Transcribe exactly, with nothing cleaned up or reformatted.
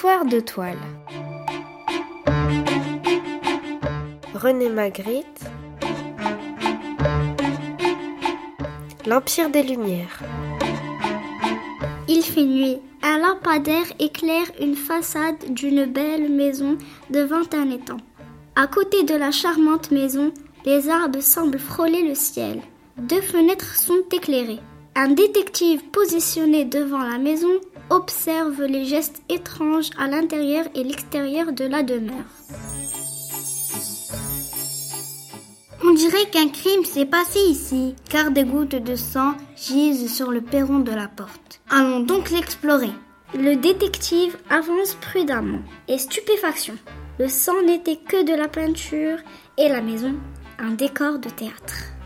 Histoire de toile. René Magritte. L'Empire des Lumières. Il fait nuit. Un lampadaire éclaire une façade d'une belle maison devant un étang. À côté de la charmante maison, les arbres semblent frôler le ciel. Deux fenêtres sont éclairées. Un détective positionné devant la maison observe les gestes étranges à l'intérieur et l'extérieur de la demeure. On dirait qu'un crime s'est passé ici, car des gouttes de sang gisent sur le perron de la porte. Allons donc l'explorer. Le détective avance prudemment et stupéfaction. Le sang n'était que de la peinture et la maison, un décor de théâtre.